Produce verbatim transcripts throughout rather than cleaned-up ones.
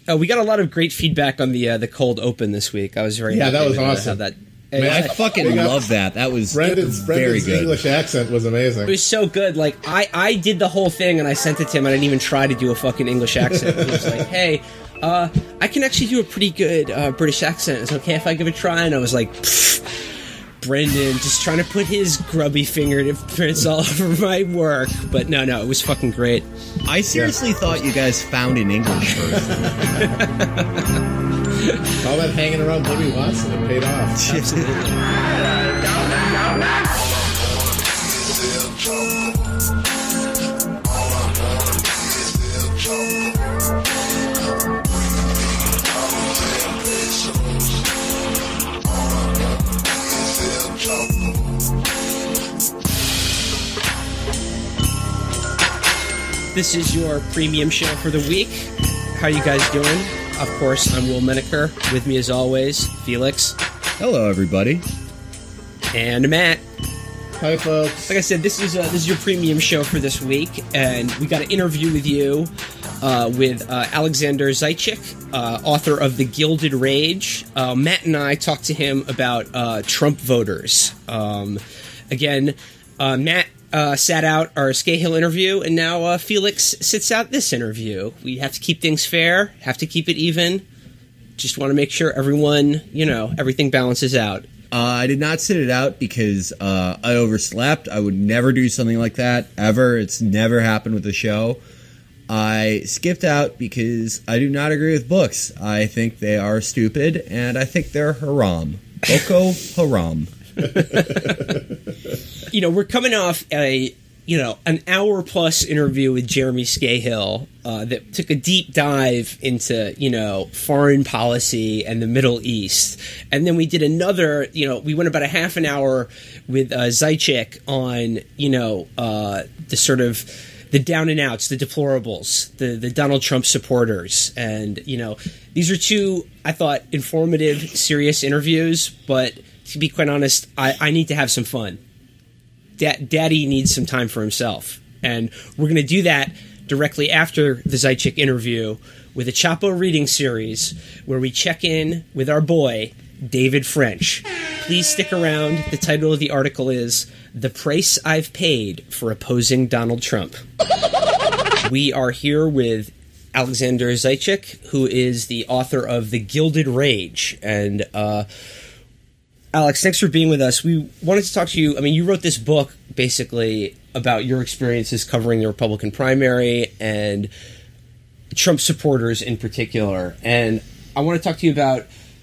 Uh, we got a lot of great feedback on the uh, the cold open this week. I was very yeah, happy that was with, awesome. Uh, how that. Man, I fucking love that. That was Brendan's, very Brendan's good. English accent was amazing. It was so good. Like, I, I did the whole thing, and I sent it to him. I didn't even try to do a fucking English accent. He was like, hey, uh, I can actually do a pretty good uh, British accent. It's okay if I give it a try? And I was like, Brendan, just trying to put his grubby fingerprints all over my work. But no, no, it was fucking great. I seriously yeah. thought you guys found in English first. All that hanging around Bobby Watson, it paid off. This is your premium show for the week. How you guys doing? Of course, I'm Will Menaker. With me, as always, Felix. Hello, everybody. And Matt. Hi, folks. Like I said, this is uh, this is your premium show for this week, and we got an interview with you uh, with uh, Alexander Zaitchik, uh, author of The Gilded Rage. Uh, Matt and I talked to him about uh, Trump voters. Um, again, uh, Matt uh, sat out our Scahill interview, and now uh, Felix sits out this interview. We have to keep things fair, have to keep it even. Just want to make sure everyone, you know, everything balances out. Uh, I did not sit it out because uh, I overslept. I would never do something like that, ever. It's never happened with the show. I skipped out because I do not agree with books. I think they are stupid, and I think they're haram. Boko haram. You know, we're coming off a, you know, an hour-plus interview with Jeremy Scahill uh, that took a deep dive into, you know, foreign policy and the Middle East. And then we did another, you know, we went about a half an hour with uh, Zaitchik on, you know, uh, the sort of the down and outs, the deplorables, the, the Donald Trump supporters. And, you know, these are two, I thought, informative, serious interviews. But to be quite honest, I, I need to have some fun. Da- Daddy needs some time for himself. And we're going to do that directly after the Zaitchik interview with a Chapo reading series where we check in with our boy, David French. Please stick around. The title of the article is The Price I've Paid for Opposing Donald Trump. We are here with Alexander Zaitchik, who is the author of The Gilded Rage. And, uh... Alex, thanks for being with us. We wanted to talk to you. I mean, you wrote this book basically about your experiences covering the Republican primary and Trump supporters in particular. And I want to talk to you about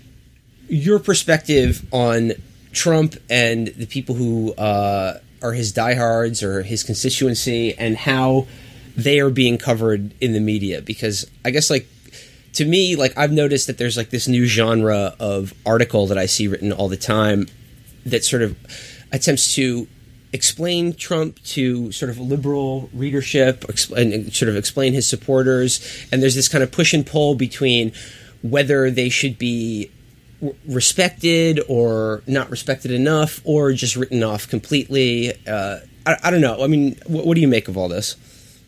your perspective on Trump and the people who uh, are his diehards or his constituency and how they are being covered in the media. Because I guess, like, to me, like, I've noticed that there's like this new genre of article that I see written all the time that sort of attempts to explain Trump to sort of liberal readership and sort of explain his supporters. And there's this kind of push and pull between whether they should be respected or not respected enough or just written off completely. Uh, I, I don't know. I mean, what, what do you make of all this?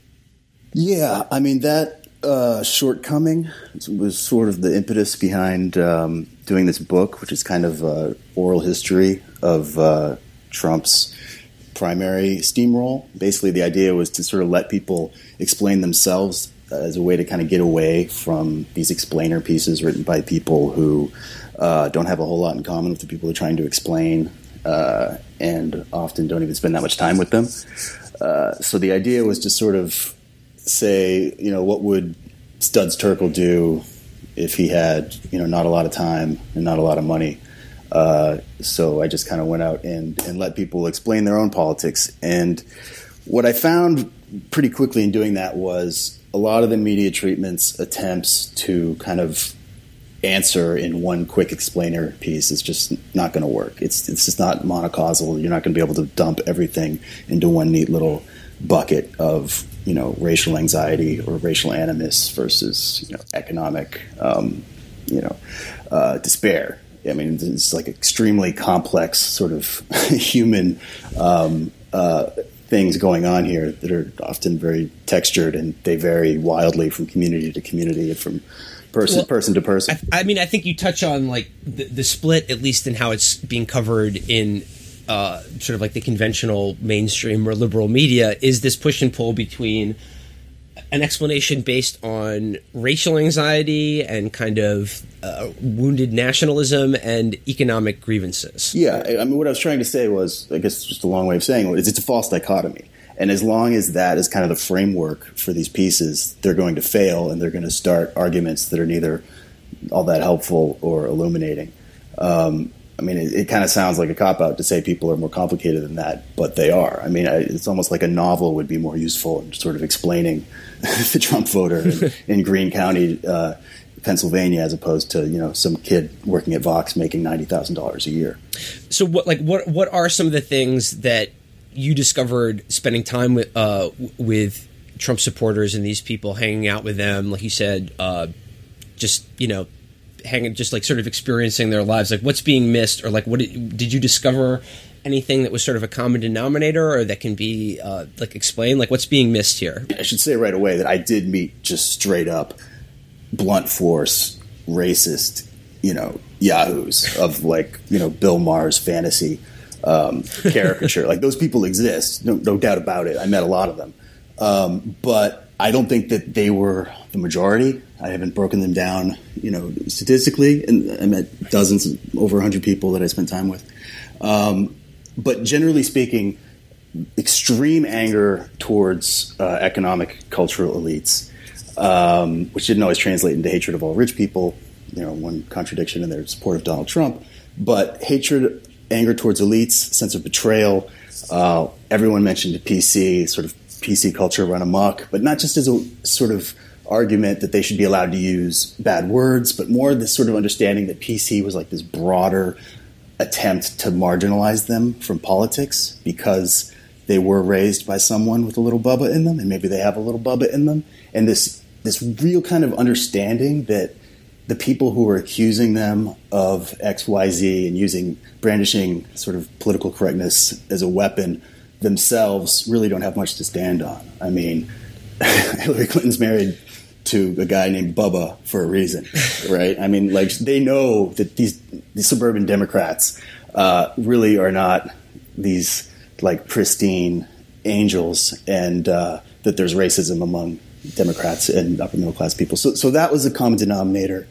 Yeah, I mean, that Uh, shortcoming was sort of the impetus behind um, doing this book, which is kind of uh, oral history of uh, Trump's primary steamroll. Basically, the idea was to sort of let people explain themselves as a way to kind of get away from these explainer pieces written by people who uh, don't have a whole lot in common with the people they're trying to explain uh, and often don't even spend that much time with them. Uh, so the idea was to sort of say, you know, what would Studs Terkel do if he had, you know, not a lot of time and not a lot of money? Uh, so I just kind of went out and, and let people explain their own politics. And what I found pretty quickly in doing that was a lot of the media treatments attempts to kind of answer in one quick explainer piece is just not going to work. It's it's just not monocausal. You're not going to be able to dump everything into one neat little bucket of, you know, racial anxiety or racial animus versus, you know, economic, um, you know, uh, despair. I mean, it's like extremely complex sort of human um, uh, things going on here that are often very textured, and they vary wildly from community to community and from person Well, person to person. I, I mean, I think you touch on like the, the split, at least in how it's being covered in uh, sort of like the conventional mainstream or liberal media, is this push and pull between an explanation based on racial anxiety and kind of uh, wounded nationalism and economic grievances. Yeah, I mean, what I was trying to say was, I guess just a long way of saying it, is it's a false dichotomy. And as long as that is kind of the framework for these pieces, they're going to fail and they're going to start arguments that are neither all that helpful or illuminating. Um, I mean, it, it kind of sounds like a cop-out to say people are more complicated than that, but they are. I mean, I, it's almost like a novel would be more useful in sort of explaining the Trump voter in, in Greene County, uh, Pennsylvania, as opposed to, you know, some kid working at Vox making ninety thousand dollars a year. So what, like, what, what are some of the things that you discovered spending time with, uh, with Trump supporters and these people, hanging out with them, like you said, uh, just, you know, hanging, just like sort of experiencing their lives, like what's being missed, or like what did, did you discover anything that was sort of a common denominator or that can be uh, like explained, like what's being missed here? I should say right away that I did meet just straight up blunt force racist, you know, yahoos of like, you know, Bill Maher's fantasy um, caricature. Like those people exist, no, no doubt about it. I met a lot of them. Um, but I don't think that they were the majority. I haven't broken them down, you know, statistically, and I met dozens, over a hundred people that I spent time with. Um, but generally speaking, extreme anger towards uh, economic, cultural elites, um, which didn't always translate into hatred of all rich people. You know, one contradiction in their support of Donald Trump, but hatred, anger towards elites, sense of betrayal. Uh, everyone mentioned P C, sort of P C culture run amok, but not just as a sort of argument that they should be allowed to use bad words, but more this sort of understanding that P C was like this broader attempt to marginalize them from politics because they were raised by someone with a little Bubba in them, and maybe they have a little Bubba in them. And this this real kind of understanding that the people who are accusing them of X, Y, Z and using, brandishing sort of political correctness as a weapon themselves really don't have much to stand on. I mean, Hillary Clinton's married to a guy named Bubba for a reason, right? I mean, like, they know that these, these suburban Democrats uh, really are not these, like, pristine angels, and uh, that there's racism among Democrats and upper middle class people. So, so that was a common denominator.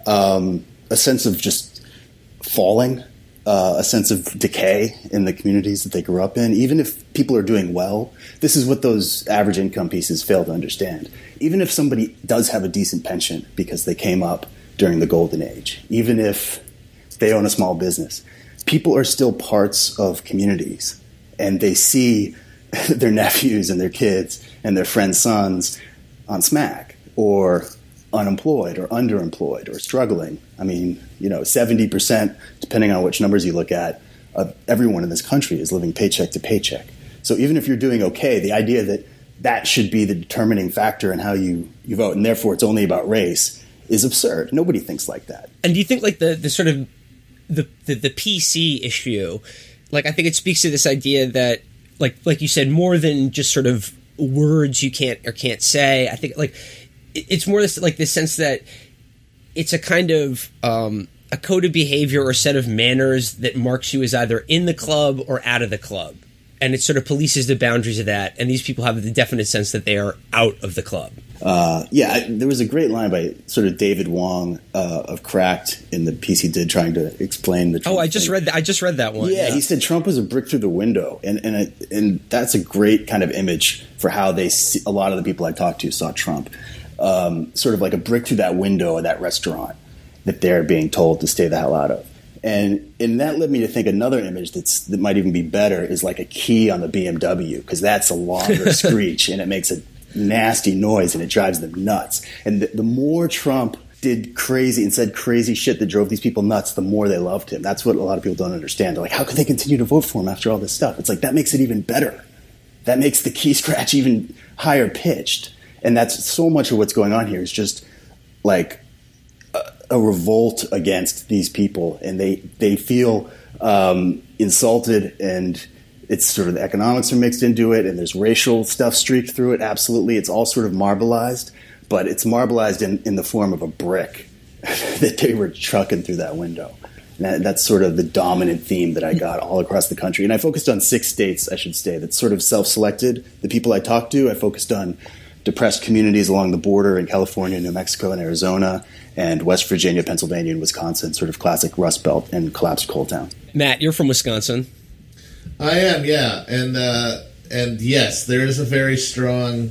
Um, a sense of just falling, uh, a sense of decay in the communities that they grew up in. Even if people are doing well, this is what those average income pieces fail to understand. Even if somebody does have a decent pension because they came up during the golden age, even if they own a small business, people are still parts of communities, and they see their nephews and their kids and their friends' sons on smack, or unemployed, or underemployed, or struggling. I mean, you know, seventy percent, depending on which numbers you look at, of everyone in this country is living paycheck to paycheck. So even if you're doing okay, the idea that that should be the determining factor in how you, you vote, and therefore it's only about race, is absurd. Nobody thinks like that. And do you think like the, the sort of the, the, the P C issue, like I think it speaks to this idea that, like like you said, more than just sort of words you can't or can't say. I think like it's more this like this sense that it's a kind of um, a code of behavior or set of manners that marks you as either in the club or out of the club, and it sort of polices the boundaries of that. And these people have the definite sense that they are out of the club. Uh, yeah, I, there was a great line by sort of David Wong uh, of Cracked in the piece he did trying to explain the Trump Oh, I just thing. read that. I just read that one. Yeah, Yeah, he said Trump was a brick through the window, and and I, and that's a great kind of image for how they see, a lot of the people I talked to saw Trump, um, sort of like a brick through that window of that restaurant that they're being told to stay the hell out of. And and that led me to think another image that's that might even be better is like a key on the B M W, because that's a longer screech and it makes a nasty noise and it drives them nuts. And the, the more Trump did crazy and said crazy shit that drove these people nuts, the more they loved him. That's what a lot of people don't understand. They're like, how could they continue to vote for him after all this stuff? It's like, that makes it even better. That makes the key scratch even higher pitched. And that's so much of what's going on here is just like a, a revolt against these people. And they, they feel um, insulted, and it's sort of the economics are mixed into it, and there's racial stuff streaked through it. Absolutely. It's all sort of marbleized. but it's marbleized in, in the form of a brick that they were trucking through that window. And that, that's sort of the dominant theme that I got all across the country. And I focused on six states, I should say, that's sort of self-selected. The people I talked to, I focused on depressed communities along the border in California, New Mexico, and Arizona, and West Virginia, Pennsylvania, and Wisconsin, sort of classic Rust Belt and collapsed coal towns. Matt, you're from Wisconsin. I am, yeah. And, uh, and yes, there is a very strong,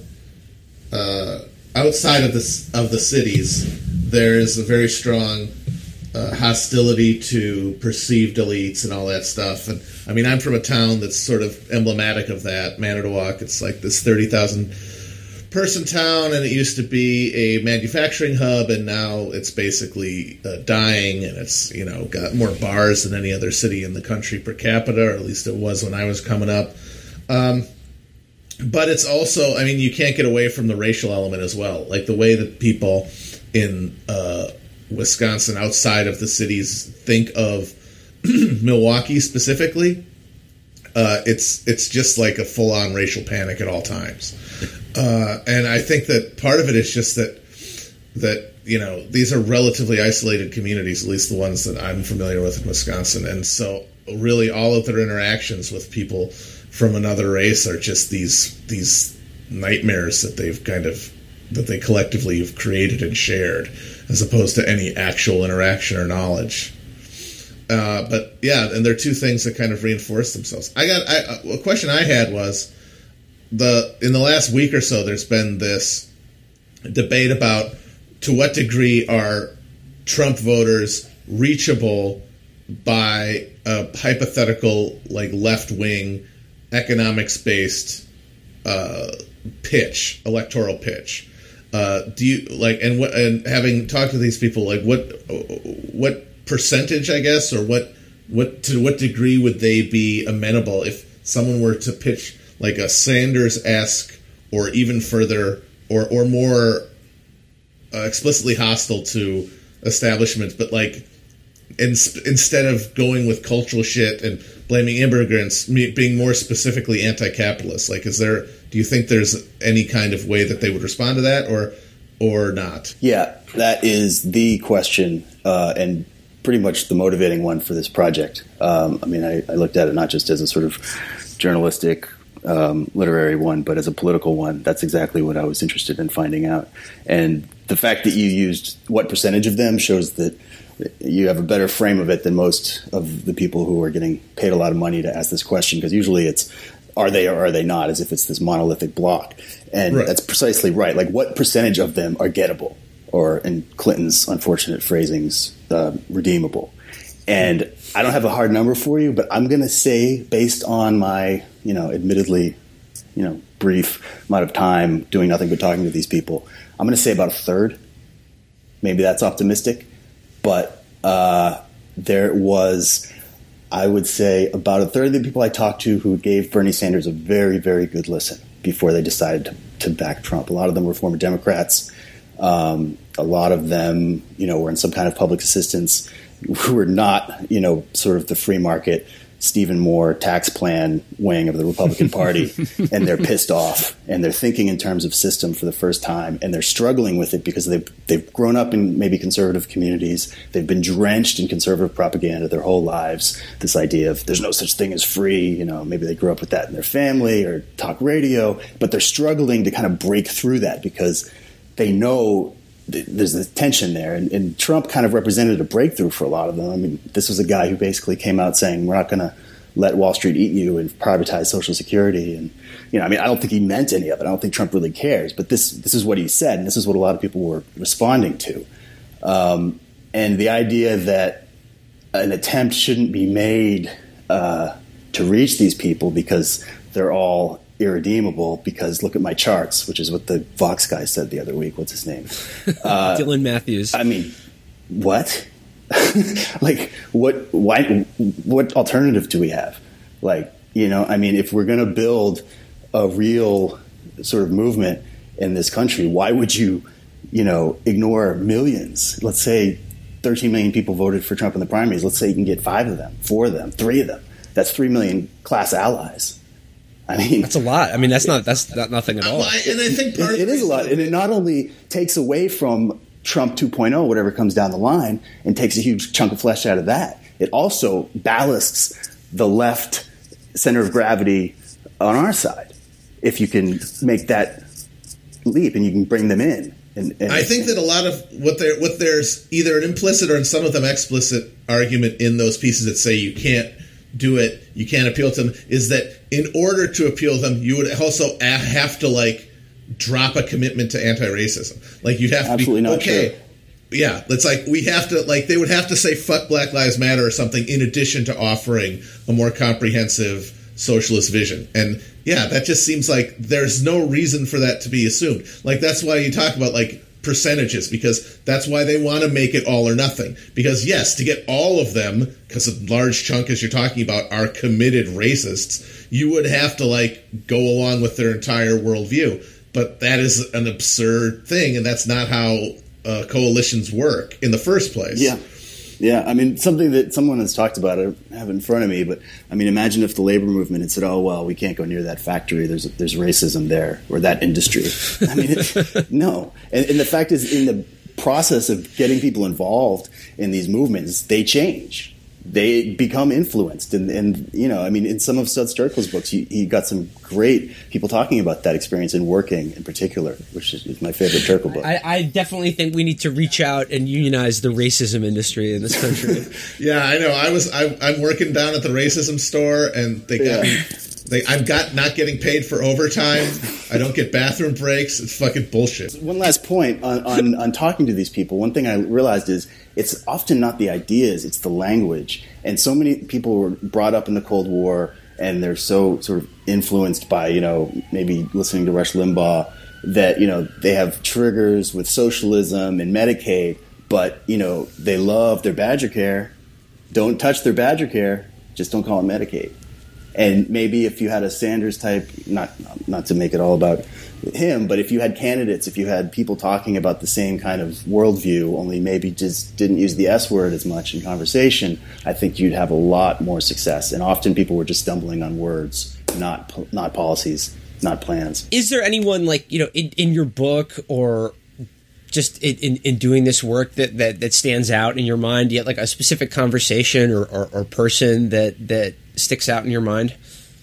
uh, outside of the, of the cities, there is a very strong uh, hostility to perceived elites and all that stuff. And I mean, I'm from a town that's sort of emblematic of that, Manitowoc. It's like this thirty thousand person town, and it used to be a manufacturing hub, and now it's basically uh, dying, and it's, you know, got more bars than any other city in the country per capita, or at least it was when I was coming up. Um, but it's also, I mean, you can't get away from the racial element as well, like the way that people in uh, Wisconsin outside of the cities think of Milwaukee specifically. Uh, it's it's just like a full-on racial panic at all times. Uh, and I think that part of it is just that, that you know, these are relatively isolated communities, at least the ones that I'm familiar with in Wisconsin. And so really all of their interactions with people from another race are just these these nightmares that they've kind of, that they collectively have created and shared, as opposed to any actual interaction or knowledge. Uh, but yeah, and there are two things that kind of reinforce themselves. I got I, a question I had was, the in the last week or so, there's been this debate about to what degree are Trump voters reachable by a hypothetical, like, left-wing, economics-based uh, pitch, electoral pitch. Uh, do you like and what and having talked to these people, like what what percentage, I guess, or what what to what degree would they be amenable if someone were to pitch like a Sanders-esque or even further or or more uh, explicitly hostile to establishments, but like in, instead of going with cultural shit and blaming immigrants, being more specifically anti-capitalist? Like, is there? Do you think there's any kind of way that they would respond to that, or or not? Yeah, that is the question, uh, and pretty much the motivating one for this project. Um, I mean, I, I looked at it not just as a sort of journalistic, um, literary one, but as a political one. That's exactly what I was interested in finding out. And the fact that you used what percentage of them shows that you have a better frame of it than most of the people who are getting paid a lot of money to ask this question, because usually it's, are they or are they not, as if it's this monolithic block. And right. That's precisely right. Like, what percentage of them are gettable, or in Clinton's unfortunate phrasings, uh, redeemable? And I don't have a hard number for you, but I'm going to say, based on my, you know, admittedly, you know, brief amount of time doing nothing but talking to these people, I'm going to say about a third. Maybe that's optimistic, but uh, there was, I would say, about a third of the people I talked to who gave Bernie Sanders a very, very good listen before they decided to, to back Trump. A lot of them were former Democrats. Um, a lot of them, you know, were in some kind of public assistance, who were not, you know, sort of the free market Stephen Moore tax plan wing of the Republican Party, and they're pissed off, and they're thinking in terms of system for the first time, and they're struggling with it because they've they've grown up in maybe conservative communities. They've been drenched in conservative propaganda their whole lives. This idea of there's no such thing as free, you know, maybe they grew up with that in their family or talk radio, but they're struggling to kind of break through that because they know there's a tension there, and, and Trump kind of represented a breakthrough for a lot of them. I mean, this was a guy who basically came out saying, we're not going to let Wall Street eat you and privatize Social Security. And, you know, I mean, I don't think he meant any of it. I don't think Trump really cares, but this this is what he said, and this is what a lot of people were responding to. Um, and the idea that an attempt shouldn't be made uh, to reach these people because they're all irredeemable, because look at my charts, which is what the Vox guy said the other week. What's his name? Uh, Dylan Matthews. I mean, what? Like, what? Why? What alternative do we have? Like, you know, I mean, if we're going to build a real sort of movement in this country, why would you, you know, ignore millions? Let's say thirteen million people voted for Trump in the primaries. Let's say you can get five of them, four of them, three of them. That's three million class allies. I mean, That's a lot. I mean, that's not that's not nothing at all. Well, I- and I think part it, of it the is a lot, reason- and it not only takes away from Trump two point oh, whatever comes down the line, and takes a huge chunk of flesh out of that. It also ballasts the left center of gravity on our side. If you can make that leap and you can bring them in, and, and I think that a lot of what there, what there's either an implicit or in some of them explicit argument in those pieces that say you can't do it, you can't appeal to them, is that in order to appeal to them, you would also a- have to like drop a commitment to anti-racism. Like you'd have to Absolutely be not okay. true. Yeah, it's like we have to like they would have to say fuck Black Lives Matter or something in addition to offering a more comprehensive socialist vision. And yeah, that just seems like there's no reason for that to be assumed. Like that's why you talk about like percentages, because that's why they want to make it all or nothing. Because yes, to get all of them, because a large chunk, as you're talking about, are committed racists, you would have to like go along with their entire worldview. But that is an absurd thing, and that's not how uh, coalitions work in the first place. Yeah. Yeah, I mean, something that someone has talked about, I don't have it in front of me, but I mean, imagine if the labor movement had said, oh, well, we can't go near that factory, there's there's racism there, or that industry. I mean, it, no. And, and the fact is, in the process of getting people involved in these movements, they change. They become influenced. And, and you know, I mean, in some of Studs Terkel's books, he, he got some great people talking about that experience in working in particular, which is, is my favorite Terkel book. I, I definitely think we need to reach out and unionize the racism industry in this country. Yeah, I know. I was. I, I'm working down at the racism store, and they got Yeah. me. They, I've got not getting paid for overtime. I don't get bathroom breaks. It's fucking bullshit. One last point on, on, on talking to these people. One thing I realized is it's often not the ideas, it's the language. And so many people were brought up in the Cold War, and they're so sort of influenced by, you know, maybe listening to Rush Limbaugh, that, you know, they have triggers with socialism and Medicaid, but, you know, they love their Badger Care. Don't touch their Badger Care. Just don't call it Medicaid. And maybe if you had a Sanders type, not not to make it all about him, but if you had candidates, if you had people talking about the same kind of worldview, only maybe just didn't use the S word as much in conversation, I think you'd have a lot more success. And often people were just stumbling on words, not not policies, not plans. Is there anyone, like, you know, in, in your book or just in, in, in doing this work that, that, that stands out in your mind, yet like a specific conversation or, or, or person that, that sticks out in your mind?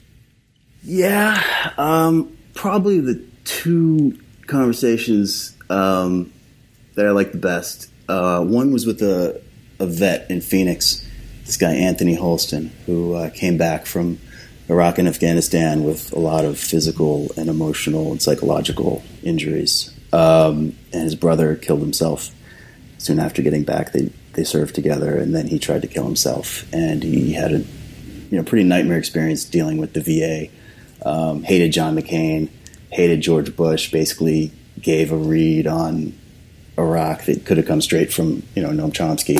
Yeah, um, probably the two conversations um, that I like the best. Uh, one was with a, a vet in Phoenix, this guy Anthony Holston, who uh, came back from Iraq and Afghanistan with a lot of physical and emotional and psychological injuries. Um, and his brother killed himself soon after getting back. They they served together, and then he tried to kill himself. And he had a you know pretty nightmare experience dealing with the V A. Um, hated John McCain, hated George Bush. Basically, gave a read on Iraq that could have come straight from you know Noam Chomsky,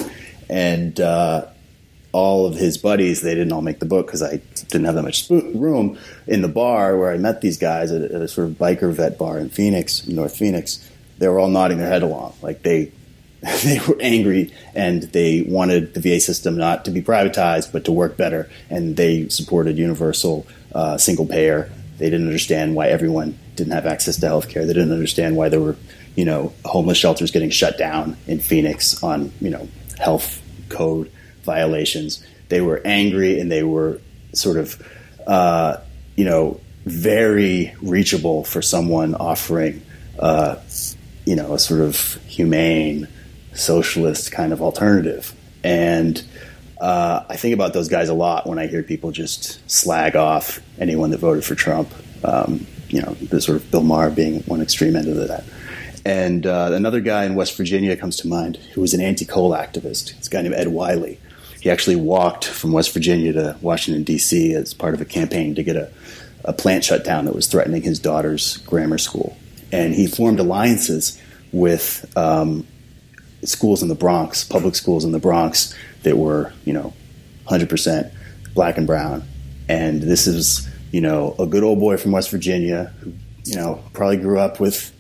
and uh, all of his buddies. They didn't all make the book because I didn't have that much room in the bar where I met these guys at a, at a sort of biker vet bar in Phoenix, North Phoenix. They were all nodding their head along, like they they were angry and they wanted the V A system not to be privatized but to work better, and they supported universal uh, single payer. They didn't understand why everyone didn't have access to health care. They didn't understand why there were you know homeless shelters getting shut down in Phoenix on you know health code violations. They were angry, and they were sort of uh, you know very reachable for someone offering uh, you know a sort of humane socialist kind of alternative. And uh, I think about those guys a lot when I hear people just slag off anyone that voted for Trump. Um, you know, the sort of Bill Maher being one extreme end of that. And uh, another guy in West Virginia comes to mind who was an anti-coal activist. It's a guy named Ed Wiley. He actually walked from West Virginia to Washington, D C as part of a campaign to get a, a plant shut down that was threatening his daughter's grammar school. And he formed alliances with um, schools in the Bronx, public schools in the Bronx that were, you know, one hundred percent black and brown. And this is, you know, a good old boy from West Virginia who, you know, probably grew up with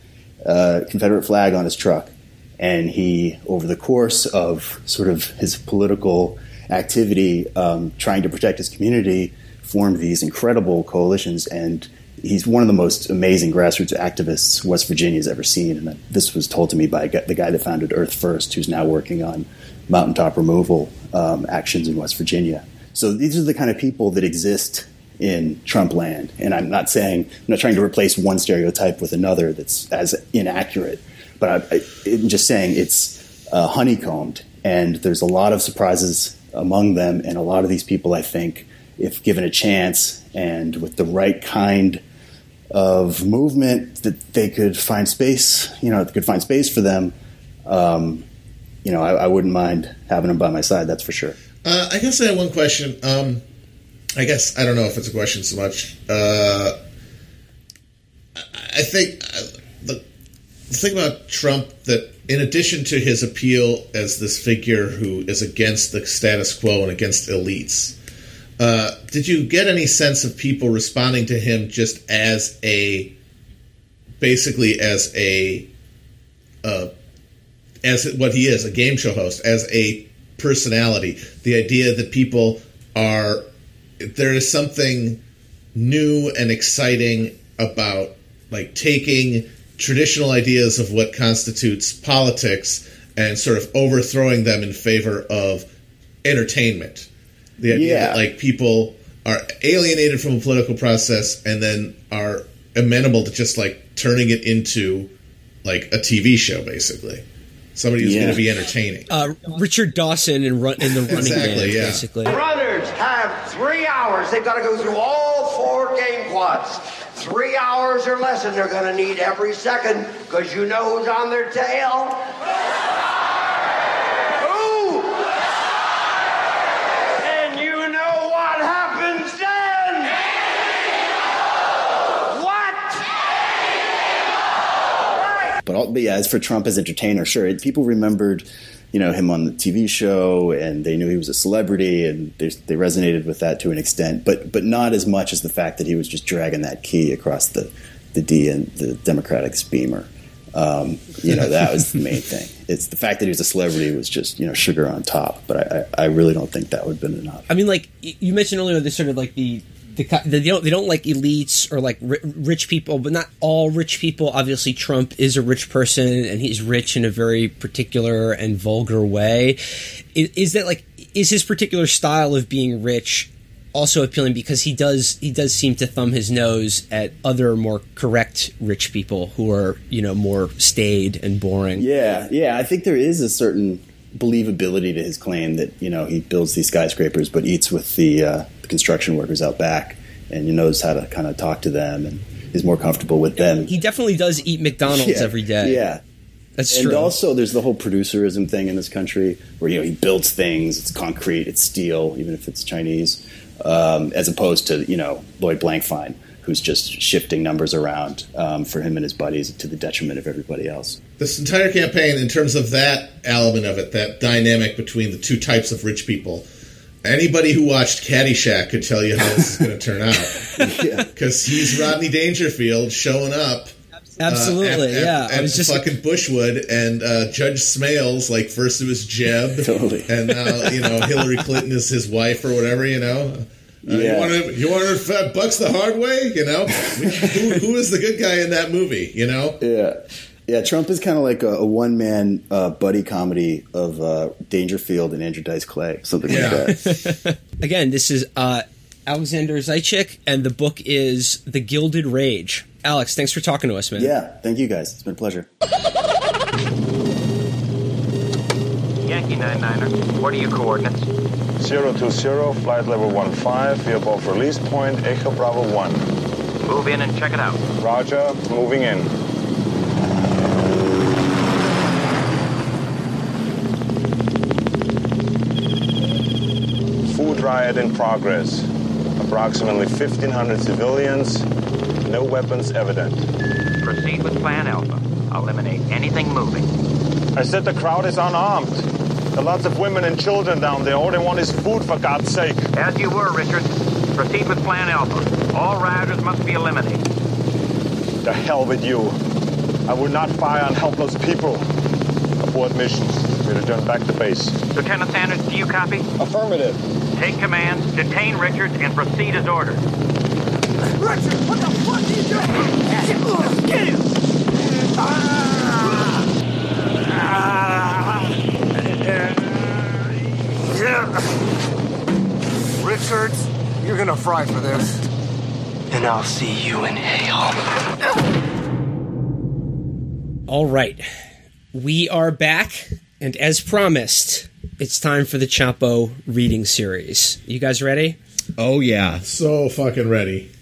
a Confederate flag on his truck. And he, over the course of sort of his political activity, um, trying to protect his community, formed these incredible coalitions, and he's one of the most amazing grassroots activists West Virginia's ever seen. And this was told to me by the guy that founded Earth First, who's now working on mountaintop removal um, actions in West Virginia. So these are the kind of people that exist in Trump land. And I'm not saying, I'm not trying to replace one stereotype with another that's as inaccurate, but I, I, I'm just saying it's uh, honeycombed, and there's a lot of surprises among them. And a lot of these people, I think, if given a chance and with the right kind of movement, that they could find space, you know, could find space for them. Um, you know, I, I wouldn't mind having them by my side. That's for sure. Uh, I guess I have one question. Um, I guess I don't know if it's a question so much. Uh, I think uh, the, the thing about Trump, that in addition to his appeal as this figure who is against the status quo and against elites, uh, did you get any sense of people responding to him just as a, basically as a, uh, as what he is, a game show host, as a personality? The idea that people are, there is something new and exciting about, like, taking traditional ideas of what constitutes politics and sort of overthrowing them in favor of entertainment. The idea Yeah. that, like, people are alienated from a political process and then are amenable to just, like, turning it into, like, a T V show, basically. Somebody who's Yeah. going to be entertaining. Uh, Richard Dawson in, run, in the Running Exactly, Man, yeah. basically. Runners have three hours. They've got to go through all four game quads. Three hours or less, and they're going to need every second, because you know who's on their tail? Who? And you know what happens then? What? Right. But, all, but yeah, as for Trump as entertainer, sure, it, people remembered, you know, him on the T V show, and they knew he was a celebrity, and they, they resonated with that to an extent, but but not as much as the fact that he was just dragging that key across the the D and the Democratic's beamer. Um, you know, that was the main thing. It's the fact that he was a celebrity was just, you know, sugar on top. But I, I, I really don't think that would have been enough. I mean, like y- you mentioned earlier, this sort of like the, the co- they don't they don't like elites or like ri- rich people, but not all rich people. Obviously, Trump is a rich person, and he's rich in a very particular and vulgar way. Is, is that like is his particular style of being rich also appealing because he does he does seem to thumb his nose at other more correct rich people who are, you know, more staid and boring? Yeah, yeah. I think there is a certain believability to his claim that, you know, he builds these skyscrapers but eats with the, uh, the construction workers out back, and he knows how to kind of talk to them and is more comfortable with them. He definitely does eat McDonald's Yeah, every day. Yeah. That's and true. also there's the whole producerism thing in this country where, you know, he builds things, it's concrete, it's steel, even if it's Chinese, um, as opposed to, you know, Lloyd Blankfein, who's just shifting numbers around um, for him and his buddies to the detriment of everybody else. This entire campaign, in terms of that element of it, that dynamic between the two types of rich people, anybody who watched Caddyshack could tell you how this is going to turn out. Yeah. Because he's Rodney Dangerfield showing up. Absolutely, uh, at, yeah. At, I was just fucking Bushwood, and uh, Judge Smales, like, first it was Jeb, Totally. and now, you know, Hillary Clinton is his wife or whatever, you know. Uh, Yeah. You wanted, you wanted fat bucks the hard way, you know? who, who is the good guy in that movie, you know? Yeah. Yeah, Trump is kind of like a, a one-man uh, buddy comedy of uh, Dangerfield and Andrew Dice Clay, something Yeah. like that. Again, this is uh, Alexander Zaitchik, and the book is The Gilded Rage. Alex, thanks for talking to us, man. Yeah, thank you guys. It's been a pleasure. Yankee nine niner, what are your coordinates? zero two zero, flight level one five, we above release point, Echo Bravo one. Move in and check it out. Roger, moving in. Food riot in progress. Approximately fifteen hundred civilians, no weapons evident. Proceed with Plan Alpha. Eliminate anything moving. I said the crowd is unarmed. There are lots of women and children down there. All they want is food, for God's sake. As you were, Richard. Proceed with Plan Alpha. All rioters must be eliminated. The hell with you. I will not fire on helpless people. Abort mission. We return back to base. Lieutenant Sanders, do you copy? Affirmative. Take command, detain Richards, and proceed as ordered. Richard, what the fuck are you doing? Get him! Richards, you're gonna fry for this. And I'll see you in hell. All right. We are back, and as promised, it's time for the Chapo reading series. You guys ready? Oh, yeah. So fucking ready.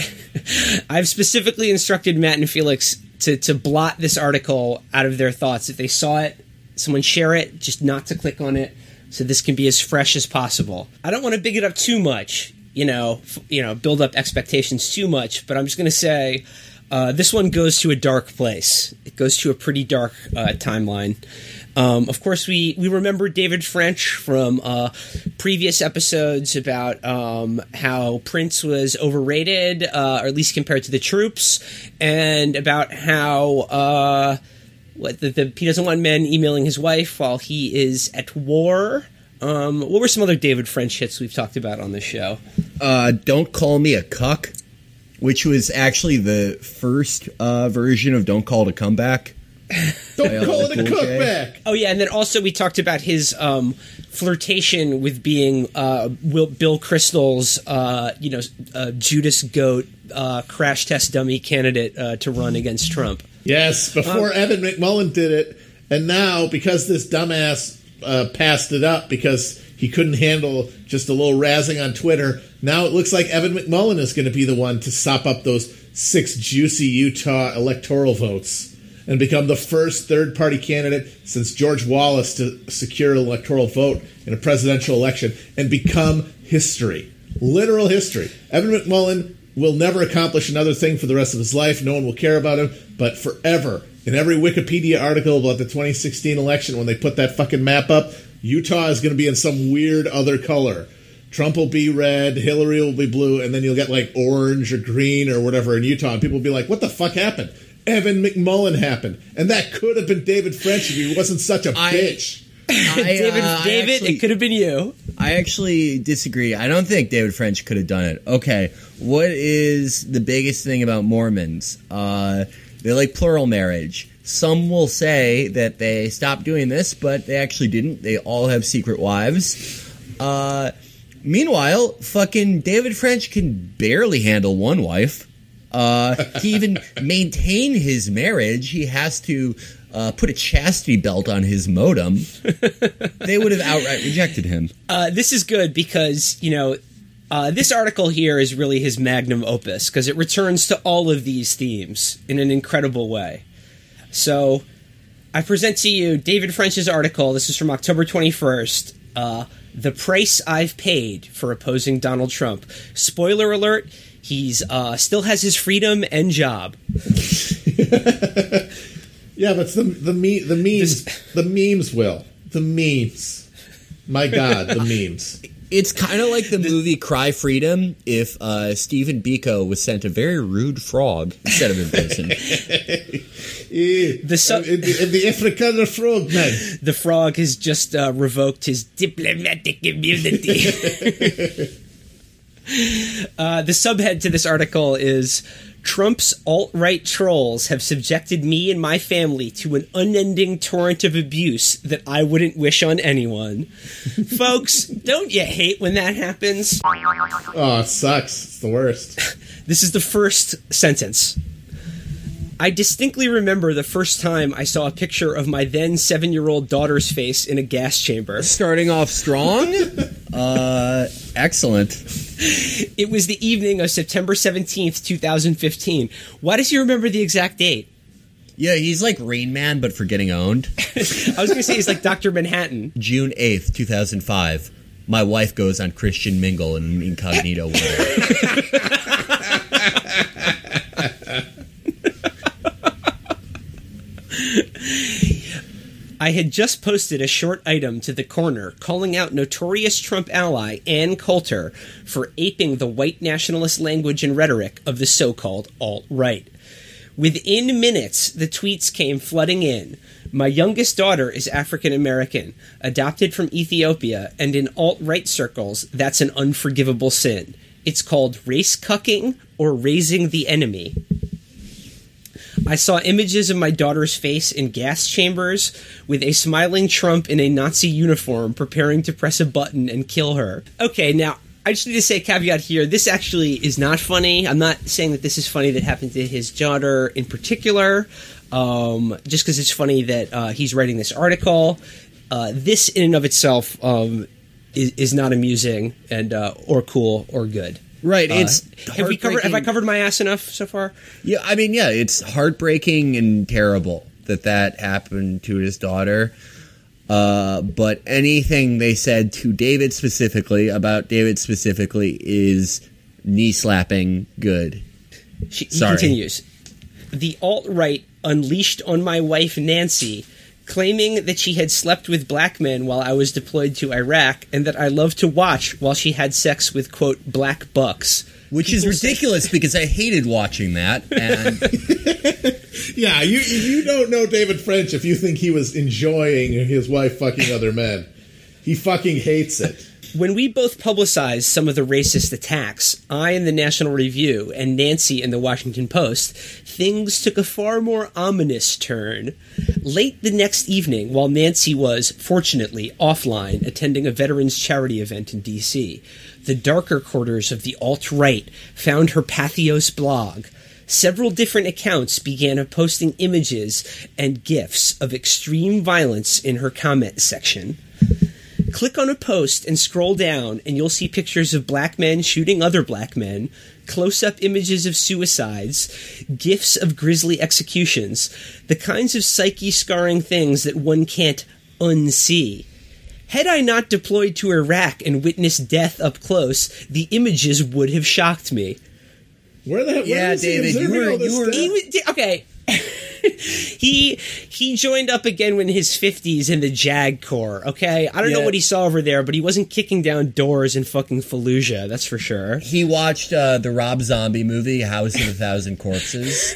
I've specifically instructed Matt and Felix to, to blot this article out of their thoughts. If they saw it, someone share it, just not to click on it, so this can be as fresh as possible. I don't want to big it up too much, you know, f- you know, build up expectations too much, but I'm just going to say uh, this one goes to a dark place. It goes to a pretty dark uh, timeline. Um, of course, we, we remember David French from uh, previous episodes about um, how Prince was overrated, uh, or at least compared to the troops, and about how uh, what the, the, he doesn't want men emailing his wife while he is at war. Um, what were some other David French hits we've talked about on this show? Uh, Don't Call Me a Cuck, which was actually the first uh, version of Don't Call It a Comeback. Don't call it a cookback. Oh yeah, and then also we talked about his um, flirtation with being uh, Will, Bill Kristol's, uh, you know, uh, Judas Goat uh, crash test dummy candidate uh, to run against Trump. Yes, before um, Evan McMullin did it, and now because this dumbass uh, passed it up because he couldn't handle just a little razzing on Twitter, now it looks like Evan McMullin is going to be the one to sop up those six juicy Utah electoral votes and become the first third-party candidate since George Wallace to secure an electoral vote in a presidential election and become history. Literal history. Evan McMullin will never accomplish another thing for the rest of his life. No one will care about him, but forever, in every Wikipedia article about the twenty sixteen election, when they put that fucking map up, Utah is going to be in some weird other color. Trump will be red, Hillary will be blue, and then you'll get like orange or green or whatever in Utah, and people will be like, what the fuck happened? Evan McMullin happened. And that could have been David French if he wasn't such a I, bitch. I, David, uh, David, actually, it could have been you. I actually disagree. I don't think David French could have done it. Okay, what is the biggest thing about Mormons? Uh, they like plural marriage. Some will say that they stopped doing this, but they actually didn't. They all have secret wives. Uh, meanwhile, fucking David French can barely handle one wife. Uh, to even maintain his marriage, he has to uh, put a chastity belt on his modem. They would have outright rejected him. Uh, this is good because, you know, uh, this article here is really his magnum opus because it returns to all of these themes in an incredible way. So I present to you David French's article. This is from October twenty-first. Uh, The Price I've Paid for Opposing Donald Trump. Spoiler alert. He's uh, still has his freedom and job. Yeah, but the the me, the memes the memes will the memes. My God, the memes. It's kind of like the movie Cry Freedom if uh, Stephen Biko was sent a very rude frog instead of in person. The, su- in the, in the Afrikaner frog, man. The frog has just uh, revoked his diplomatic immunity. uh, the subhead to this article is Trump's alt-right trolls have subjected me and my family to an unending torrent of abuse that I wouldn't wish on anyone. Folks, don't you hate when that happens? Oh, it sucks. It's the worst. This is the first sentence. I distinctly remember the first time I saw a picture of my then seven-year-old daughter's face in a gas chamber. Starting off strong? uh, excellent. It was the evening of September seventeenth, twenty fifteen. Why does he remember the exact date? Yeah, he's like Rain Man, but for getting owned. I was going to say he's like Doctor Manhattan. June eighth, two thousand five. My wife goes on Christian Mingle in an incognito way. I had just posted a short item to The Corner calling out notorious Trump ally Ann Coulter for aping the white nationalist language and rhetoric of the so-called alt-right. Within minutes, the tweets came flooding in. My youngest daughter is African American, adopted from Ethiopia, and in alt-right circles, that's an unforgivable sin. It's called race cucking or raising the enemy. I saw images of my daughter's face in gas chambers with a smiling Trump in a Nazi uniform preparing to press a button and kill her. Okay, now, I just need to say a caveat here. This actually is not funny. I'm not saying that this is funny that happened to his daughter in particular, um, just because it's funny that uh, he's writing this article. Uh, this in and of itself um, is, is not amusing and uh, or cool or good. Right, it's uh, have we covered? Have I covered my ass enough so far? Yeah, I mean, yeah, it's heartbreaking and terrible that that happened to his daughter. Uh, but anything they said to David specifically about David specifically is knee slapping good. She, he Sorry. continues. The alt-right unleashed on my wife Nancy, claiming that she had slept with black men while I was deployed to Iraq and that I loved to watch while she had sex with, quote, black bucks. Which People is ridiculous say- because I hated watching that. And yeah, you you don't know David French if you think he was enjoying his wife fucking other men. He fucking hates it. When we both publicized some of the racist attacks, I in the National Review and Nancy in the Washington Post, things took a far more ominous turn. Late the next evening, while Nancy was, fortunately, offline attending a veterans charity event in D C, the darker quarters of the alt-right found her Pathos blog. Several different accounts began posting images and GIFs of extreme violence in her comment section. Click on a post and scroll down, and you'll see pictures of black men shooting other black men, close-up images of suicides, gifs of grisly executions, the kinds of psyche-scarring things that one can't unsee. Had I not deployed to Iraq and witnessed death up close, the images would have shocked me. Where the hell? Yeah, where David, you were, you were He was, okay. he he joined up again in his fifties in the JAG Corps, okay? I don't Yeah. know what he saw over there, but he wasn't kicking down doors in fucking Fallujah, that's for sure. he watched uh, the Rob Zombie movie, House of a Thousand Corpses.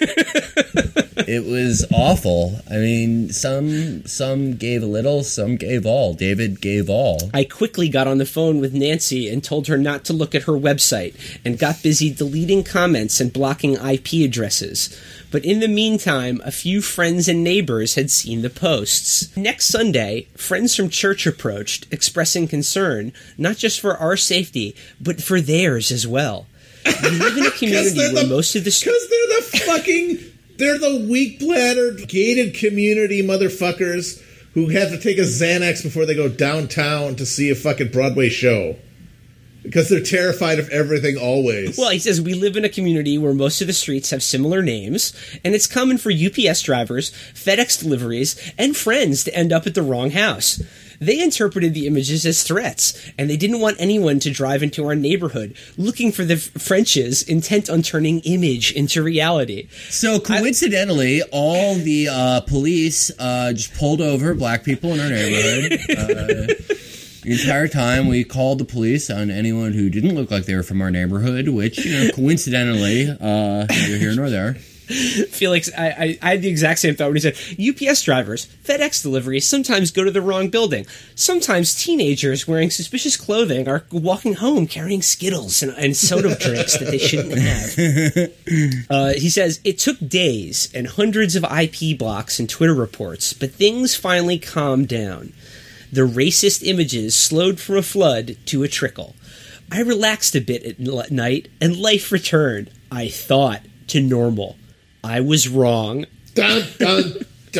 It was awful. I mean, some some gave a little, some gave all. David gave all. I quickly got on the phone with Nancy and told her not to look at her website and got busy deleting comments and blocking I P addresses. But in the meantime, a few friends and neighbors had seen the posts. Next Sunday, friends from church approached, expressing concern, not just for our safety, but for theirs as well. We live in a community where the, most of the... Because they're the fucking... They're the weak-bladdered, gated community motherfuckers who have to take a Xanax before they go downtown to see a fucking Broadway show. Because they're terrified of everything always. Well, he says, we live in a community where most of the streets have similar names, and it's common for U P S drivers, FedEx deliveries, and friends to end up at the wrong house. They interpreted the images as threats, and they didn't want anyone to drive into our neighborhood looking for the Frenches intent on turning image into reality. So coincidentally, I, all the uh, police uh, just pulled over black people in our neighborhood. Uh, the entire time we called the police on anyone who didn't look like they were from our neighborhood, which, you know, coincidentally, uh, neither here nor there. Felix, I, I, I had the exact same thought when he said, U P S drivers, FedEx deliveries sometimes go to the wrong building. Sometimes teenagers wearing suspicious clothing are walking home carrying Skittles and, and soda drinks that they shouldn't have. Uh, he says, it took days and hundreds of I P blocks and Twitter reports, but things finally calmed down. The racist images slowed from a flood to a trickle. I relaxed a bit at night, and life returned, I thought, to normal. I was wrong. Dun, dun,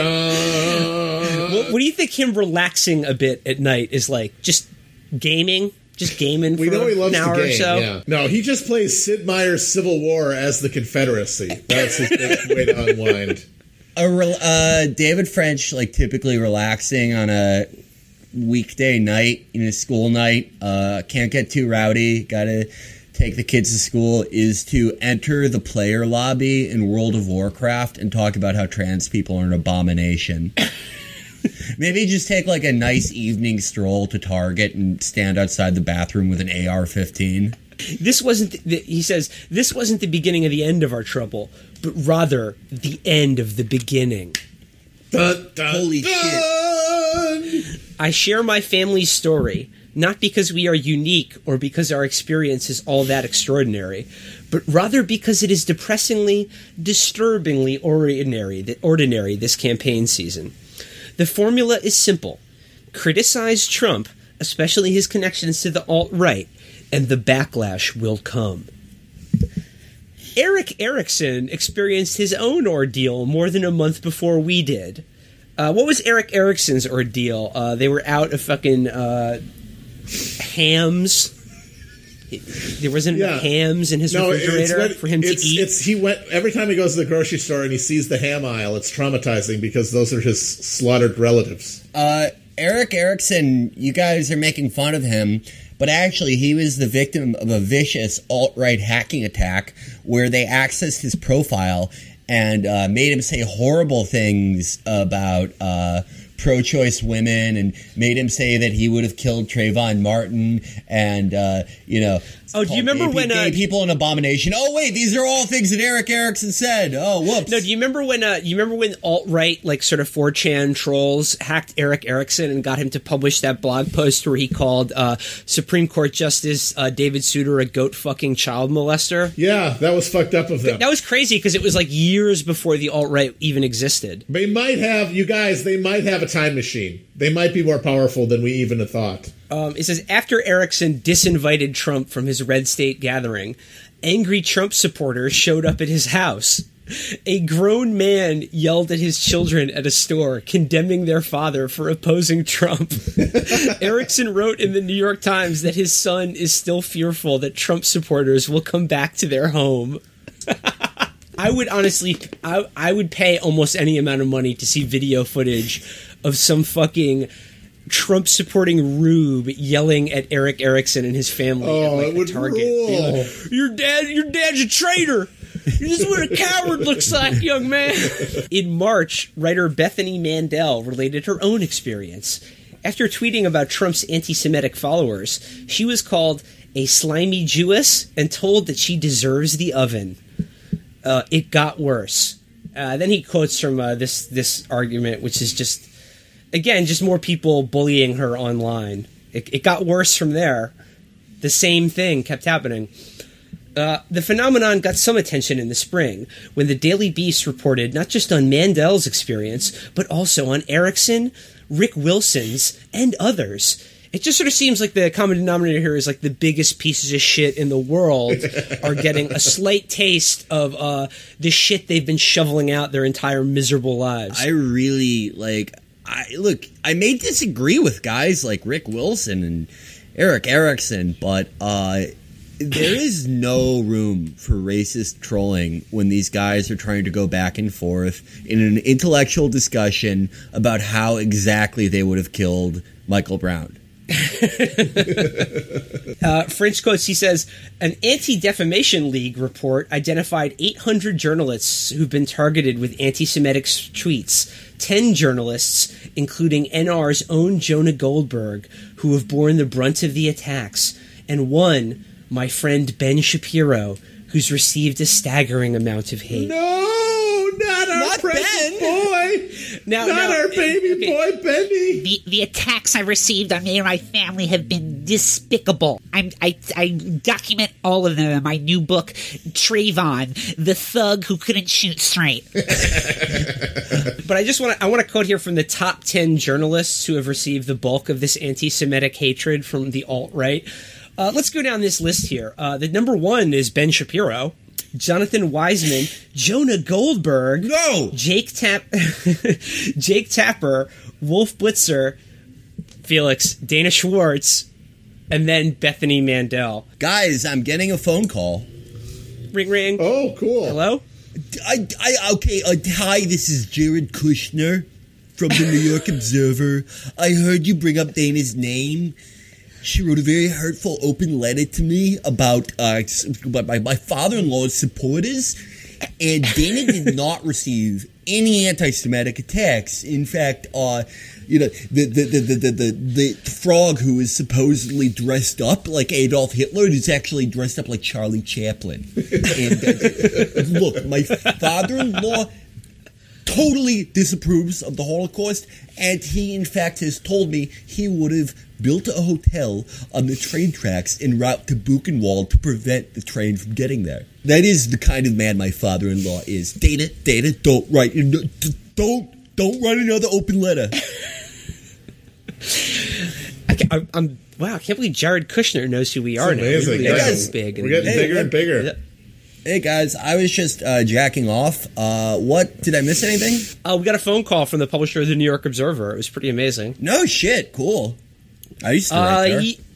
dun. What, what do you think him relaxing a bit at night is like? Just gaming? Just gaming for we know he loves an hour the game, or so? Yeah. No, he just plays Sid Meier's Civil War as the Confederacy. That's his big way to unwind. A re- uh, David French, like, typically relaxing on a weekday night, in a school night, uh, can't get too rowdy, gotta take the kids to school, is to enter the player lobby in World of Warcraft and talk about how trans people are an abomination. Maybe just take like a nice evening stroll to Target and stand outside the bathroom with an A R fifteen. This wasn't, the, he says, this wasn't the beginning of the end of our trouble, but rather the end of the beginning. Dun, dun, Holy dun. shit. I share my family's story, not because we are unique or because our experience is all that extraordinary, but rather because it is depressingly, disturbingly ordinary, ordinary this campaign season. The formula is simple. Criticize Trump, especially his connections to the alt-right, and the backlash will come. Eric Erickson experienced his own ordeal more than a month before we did. Uh, what was Eric Erickson's ordeal? Uh, they were out of fucking uh, hams. There wasn't Yeah. enough hams in his No, it's refrigerator when- for him to it's, eat. It's he went every time he goes to the grocery store and he sees the ham aisle. It's traumatizing because those are his slaughtered relatives. Uh, Eric Erickson, you guys are making fun of him, but actually he was the victim of a vicious alt-right hacking attack where they accessed his profile and uh, made him say horrible things about uh, pro-choice women and made him say that he would have killed Trayvon Martin and, uh, you know... Oh, do you remember gay, when, gay uh, people an abomination? Oh, wait, these are all things that Eric Erickson said. Oh, whoops. No, do you remember when? Uh, you remember when alt-right, like sort of four chan trolls hacked Eric Erickson and got him to publish that blog post where he called uh, Supreme Court Justice uh, David Souter a goat fucking child molester? Yeah, that was fucked up of them. That was crazy because it was like years before the alt-right even existed. They might have, you guys, they might have a time machine. They might be more powerful than we even have thought. Um, it says, after Erickson disinvited Trump from his red state gathering, angry Trump supporters showed up at his house. A grown man yelled at his children at a store, condemning their father for opposing Trump. Erickson wrote in the New York Times that his son is still fearful that Trump supporters will come back to their home. I would honestly, I, I would pay almost any amount of money to see video footage of some fucking Trump-supporting rube yelling at Eric Erickson and his family Oh, at like it would a Target. rule. Being like, your dad, your dad's a traitor. This is what a coward looks like, young man. In March, writer Bethany Mandel related her own experience. After tweeting about Trump's anti-Semitic followers, she was called a slimy Jewess and told that she deserves the oven. Uh, it got worse. Uh, then he quotes from uh, this this argument, which is just, again, just more people bullying her online. It, it got worse from there. The same thing kept happening. Uh, the phenomenon got some attention in the spring when the Daily Beast reported not just on Mandel's experience, but also on Erickson, Rick Wilson's, and others. It just sort of seems like the common denominator here is like the biggest pieces of shit in the world are getting a slight taste of uh, the shit they've been shoveling out their entire miserable lives. I really, like, I look, I may disagree with guys like Rick Wilson and Eric Erickson, but uh, there is no room for racist trolling when these guys are trying to go back and forth in an intellectual discussion about how exactly they would have killed Michael Brown. uh, French quotes, he says, an Anti-Defamation League report identified eight hundred journalists who've been targeted with anti-Semitic tweets. ten journalists, including N R's own Jonah Goldberg, who have borne the brunt of the attacks, and one, my friend Ben Shapiro, who's received a staggering amount of hate. No, not our Not precious Ben. boy. Now, not now, our baby okay. boy, Benny. The, the attacks I received on me and my family have been despicable. I'm, I, I document all of them in my new book, Trayvon, the thug who couldn't shoot straight. But I just want to I want to quote here from the top ten journalists who have received the bulk of this anti-Semitic hatred from the alt-right. Uh, let's go down this list here. Uh, the number one is Ben Shapiro, Jonathan Wiseman, Jonah Goldberg, No! Jake Tap, Jake Tapper, Wolf Blitzer, Felix, Dana Schwartz, and then Bethany Mandel. Guys, I'm getting a phone call. Ring ring. Oh, cool. Hello? I, I, okay, uh, hi, this is Jared Kushner from the New York Observer. I heard you bring up Dana's name. She wrote a very hurtful open letter to me about uh, my, my father-in-law's supporters, and Dana did not receive any anti-Semitic attacks. In fact, uh, you know, the the, the, the, the, the the frog who is supposedly dressed up like Adolf Hitler is actually dressed up like Charlie Chaplin. And uh, look, my father-in-law totally disapproves of the Holocaust, and he, in fact, has told me he would have built a hotel on the train tracks en route to Buchenwald to prevent the train from getting there. That is the kind of man my father-in-law is. Data, Data, don't write, don't, don't write another open letter. I can't, I'm, I'm wow! I can't believe Jared Kushner knows who we are now. Amazing. Really Hey, guys, big. We're getting Hey, bigger and bigger. Yeah. Hey, guys, I was just uh, jacking off. Uh, what? Did I miss anything? Uh, we got a phone call from the publisher of the New York Observer. It was pretty amazing. No shit. Cool. I used to Uh, write there. he-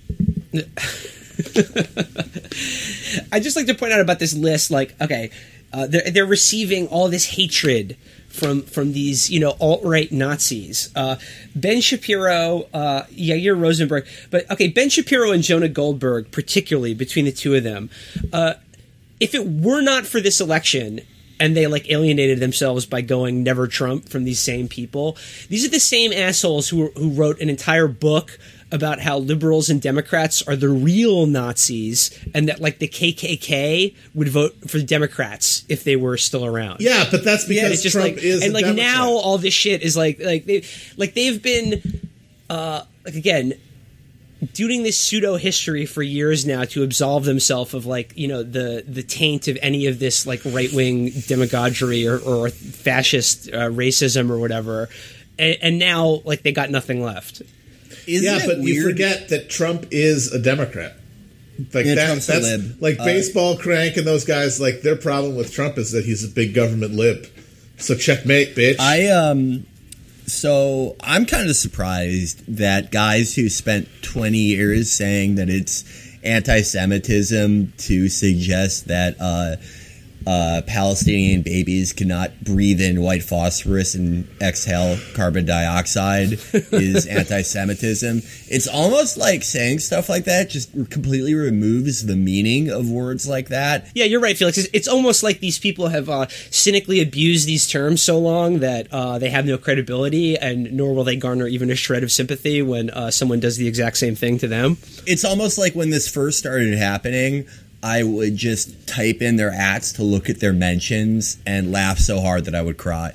I just like to point out about this list. Like, okay, uh, they're they're receiving all this hatred from from these, you know, alt-right Nazis. Uh, Ben Shapiro, uh, Yair Rosenberg, but okay, Ben Shapiro and Jonah Goldberg, particularly between the two of them. Uh, if it were not for this election, and they like alienated themselves by going never Trump from these same people, these are the same assholes who who wrote an entire book about how liberals and Democrats are the real Nazis, and that like the K K K would vote for the Democrats if they were still around. Yeah, but that's because It's just Trump like, is and a like Democrat. now all this shit is like like they like they've been uh like again doing this pseudo history for years now to absolve themselves of like, you know, the the taint of any of this like right wing demagoguery or, or fascist uh, racism or whatever, and, and now like they got nothing left. Isn't yeah, it but you weird? forget that Trump is a Democrat. Like Yeah, that, Trump's a that's lib. like Uh, baseball crank and those guys. Like their problem with Trump is that he's a big government lib. So checkmate, bitch. I um so I'm kind of surprised that guys who spent twenty years saying that it's anti-Semitism to suggest that uh, uh, Palestinian babies cannot breathe in white phosphorus and exhale carbon dioxide is anti-Semitism. It's almost like saying stuff like that just completely removes the meaning of words like that. Yeah, you're right, Felix. It's, it's almost like these people have uh, cynically abused these terms so long that uh, they have no credibility, and nor will they garner even a shred of sympathy when uh, someone does the exact same thing to them. It's almost like when this first started happening, I would just type in their ats to look at their mentions and laugh so hard that I would cry.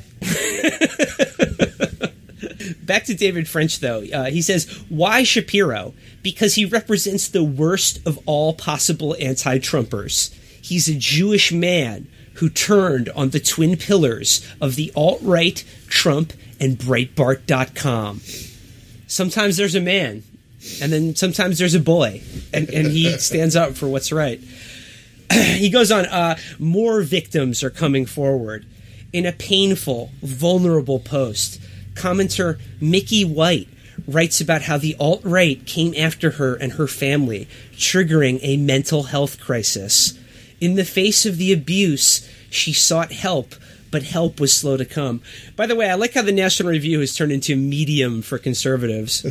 Back to David French, though. Uh, he says, why Shapiro? Because he represents the worst of all possible anti-Trumpers. He's a Jewish man who turned on the twin pillars of the alt-right, Trump, and Breitbart dot com. Sometimes there's a man, and then sometimes there's a boy, and, and he stands up for what's right. He goes on, uh, more victims are coming forward. In a painful, vulnerable post, commenter Mickey White writes about how the alt-right came after her and her family, triggering a mental health crisis. In the face of the abuse, she sought help, but help was slow to come. By the way, I like how the National Review has turned into Medium for conservatives.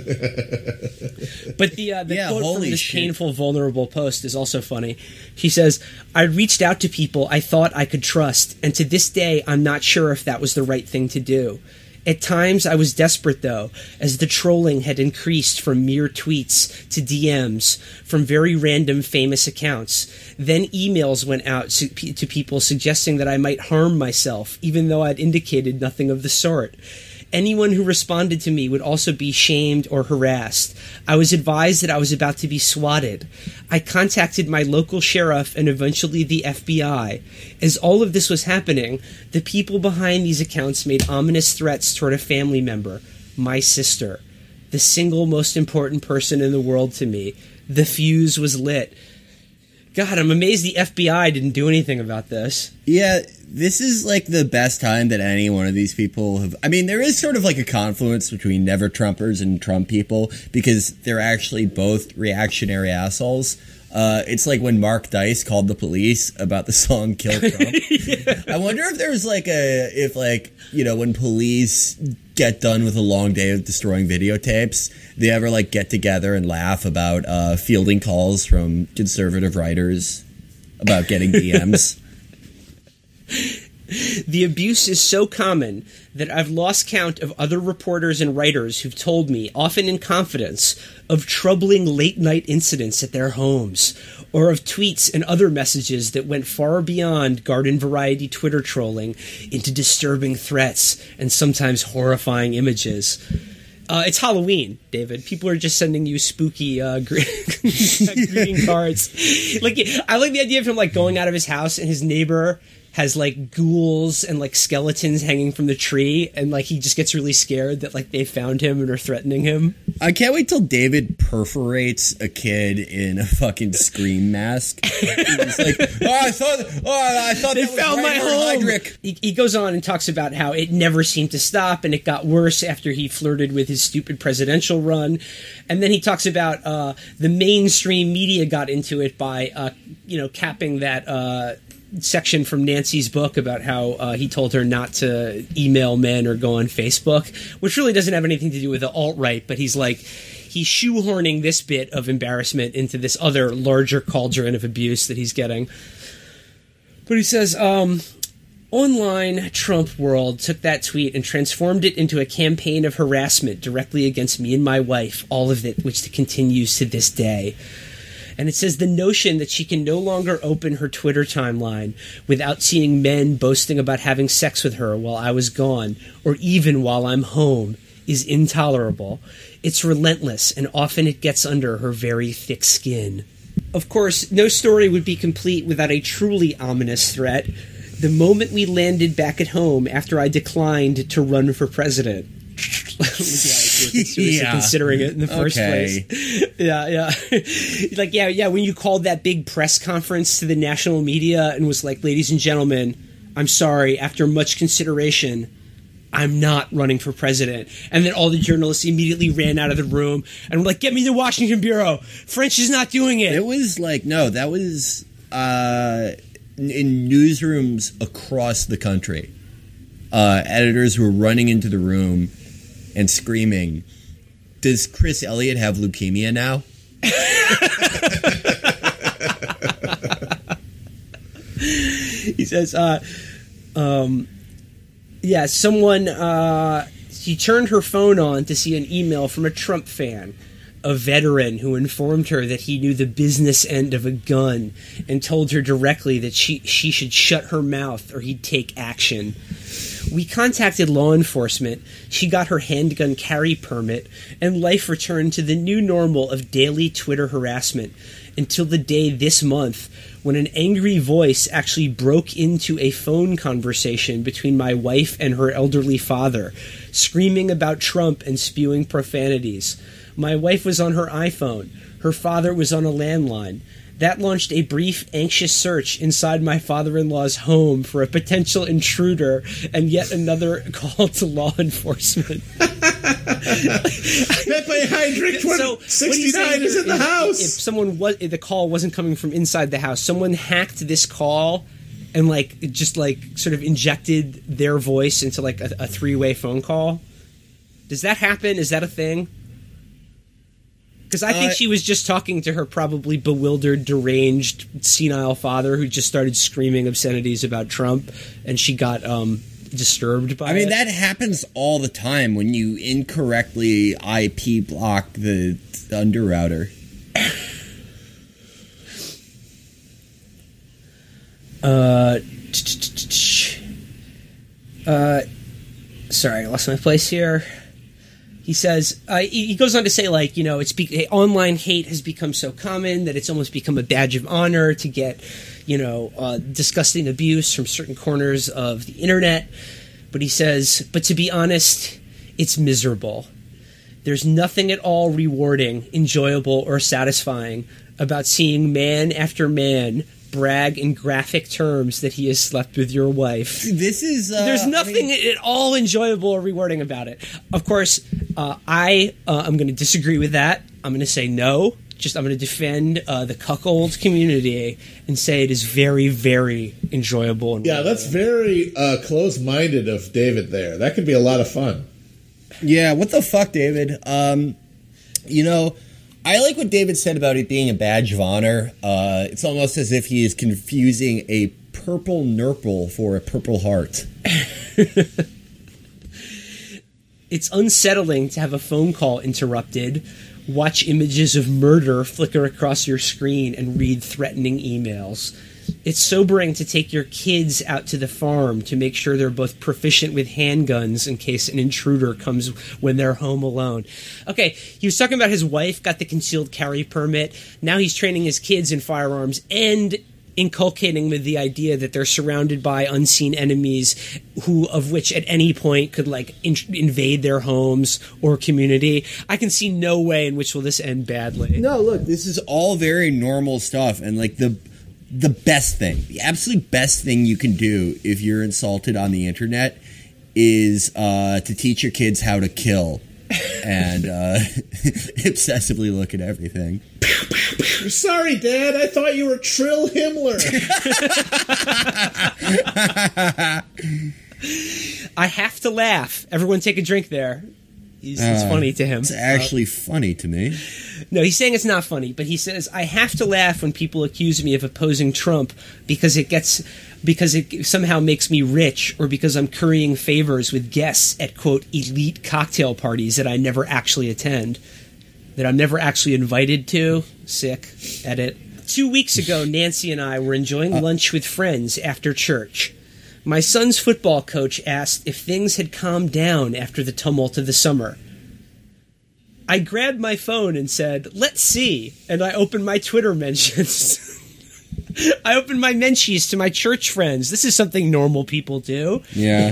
But the, uh, the Yeah, quote from holy this shit. painful, vulnerable post is also funny. He says, I reached out to people I thought I could trust, and to this day, I'm not sure if that was the right thing to do. At times, I was desperate, though, as the trolling had increased from mere tweets to D Ms from very random famous accounts. Then emails went out to to people suggesting that I might harm myself, even though I'd indicated nothing of the sort. Anyone who responded to me would also be shamed or harassed. I was advised that I was about to be swatted. I contacted my local sheriff and eventually the F B I. As all of this was happening, the people behind these accounts made ominous threats toward a family member, my sister, the single most important person in the world to me. The fuse was lit. God, I'm amazed the F B I didn't do anything about this. Yeah, this is like the best time that any one of these people have. I mean, there is sort of like a confluence between never Trumpers and Trump people because they're actually both reactionary assholes. Uh, it's like when Mark Dice called the police about the song "Kill Trump." Yeah. I wonder if there's like a if like you know when police get done with a long day of destroying videotapes, they ever like get together and laugh about uh, fielding calls from conservative writers about getting D Ms. The abuse is so common that I've lost count of other reporters and writers who've told me, often in confidence, of troubling late-night incidents at their homes, or of tweets and other messages that went far beyond garden-variety Twitter trolling into disturbing threats and sometimes horrifying images. Uh, it's Halloween, David. People are just sending you spooky uh, gre- greeting cards. Like, I like the idea of him like going out of his house and his neighbor has like ghouls and like skeletons hanging from the tree, and like he just gets really scared that like they found him and are threatening him. I can't wait till David perforates a kid in a fucking Scream mask. He's like, oh, I thought, oh, I thought They that was found my Reinhard home. Heydrich. He, he goes on and talks about how it never seemed to stop, and it got worse after he flirted with his stupid presidential run. And then he talks about uh, the mainstream media got into it by, uh, you know, capping that uh, section from Nancy's book about how uh, he told her not to email men or go on Facebook, which really doesn't have anything to do with the alt-right, but he's like, he's shoehorning this bit of embarrassment into this other larger cauldron of abuse that he's getting. But he says, um, online Trump world took that tweet and transformed it into a campaign of harassment directly against me and my wife, all of it, which continues to this day. And it says the notion that she can no longer open her Twitter timeline without seeing men boasting about having sex with her while I was gone, or even while I'm home, is intolerable. It's relentless, and often it gets under her very thick skin. Of course, no story would be complete without a truly ominous threat. The moment we landed back at home after I declined to run for president. Yeah. Considering it in the first Okay. place. Yeah, yeah. Like, yeah, yeah, when you called that big press conference to the national media and was like, ladies and gentlemen, I'm sorry, after much consideration, I'm not running for president. And then all the journalists immediately ran out of the room and were like, get me the Washington Bureau. French is not doing it. It was like, no, that was uh, in newsrooms across the country. Uh, editors were running into the room and screaming, does Chris Elliott have leukemia now? He says, uh, um, yeah, someone, uh, she turned her phone on to see an email from a Trump fan, a veteran who informed her that he knew the business end of a gun and told her directly that she, she should shut her mouth or he'd take action. We contacted law enforcement, she got her handgun carry permit, and life returned to the new normal of daily Twitter harassment until the day this month when an angry voice actually broke into a phone conversation between my wife and her elderly father, screaming about Trump and spewing profanities. My wife was on her iPhone. Her father was on a landline. That launched a brief, anxious search inside my father-in-law's home for a potential intruder and yet another call to law enforcement. Pepe Heydrich So, sixty-nine is in the house. If someone was, if the call wasn't coming from inside the house, someone hacked this call and like just like sort of injected their voice into like a, a three-way phone call. Does that happen? Is that a thing? Because I think Uh, she was just talking to her probably bewildered, deranged, senile father who just started screaming obscenities about Trump, and she got um, disturbed by it. I mean, that happens all the time when you incorrectly I P block the under router. Uh, uh, sorry, I lost my place here. He says, uh, he goes on to say, like, you know, it's be- online hate has become so common that it's almost become a badge of honor to get, you know, uh, disgusting abuse from certain corners of the internet. But he says, but to be honest, it's miserable. There's nothing at all rewarding, enjoyable, or satisfying about seeing man after man brag in graphic terms that he has slept with your wife. This is... Uh, There's nothing I mean, at all enjoyable or rewarding about it. Of course, uh, I uh, am going to disagree with that. I'm going to say no. Just I'm going to defend uh, the cuckold community and say it is very, very enjoyable. And Yeah, that's very uh, close-minded of David there. That could be a lot of fun. Yeah, what the fuck, David? Um, you know, I like what David said about it being a badge of honor. Uh, it's almost as if he is confusing a purple nurple for a purple heart. It's unsettling to have a phone call interrupted, watch images of murder flicker across your screen, and read threatening emails. It's sobering to take your kids out to the farm to make sure they're both proficient with handguns in case an intruder comes when they're home alone. Okay, he was talking about his wife got the concealed carry permit. Now he's training his kids in firearms and inculcating with the idea that they're surrounded by unseen enemies who, of which at any point could like in- invade their homes or community. I can see no way in which will this end badly. No, look, this is all very normal stuff, and like the the best thing, the absolute best thing you can do if you're insulted on the internet is uh, to teach your kids how to kill and uh, obsessively look at everything. Sorry, Dad. I thought you were Trill Himmler. I have to laugh. Everyone take a drink there. He's, it's Uh, funny to him. It's actually uh, funny to me. No, he's saying it's not funny, but he says, I have to laugh when people accuse me of opposing Trump because it gets because it somehow makes me rich, or because I'm currying favors with guests at, quote, elite cocktail parties that I never actually attend, that I'm never actually invited to. Sick. Edit. Two weeks ago, Nancy and I were enjoying uh, lunch with friends after church. My son's football coach asked if things had calmed down after the tumult of the summer. I grabbed my phone and said, let's see, and I opened my Twitter mentions. I opened my mentions to my church friends. This is something normal people do. Yeah.